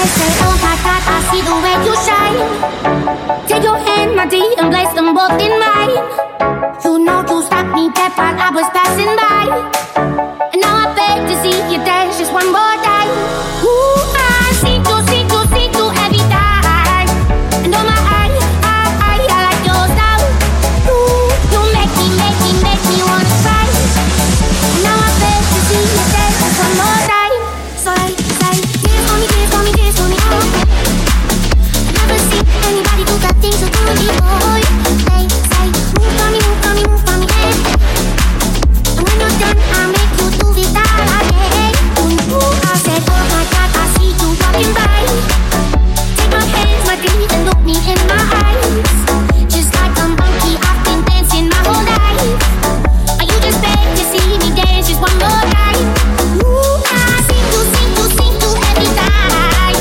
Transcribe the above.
say, oh my God, I see the way you shine. Take your hand, my dear, and place them both in mine. You know you stopped me dead while I was passing by. And now I beg to see you dance just one more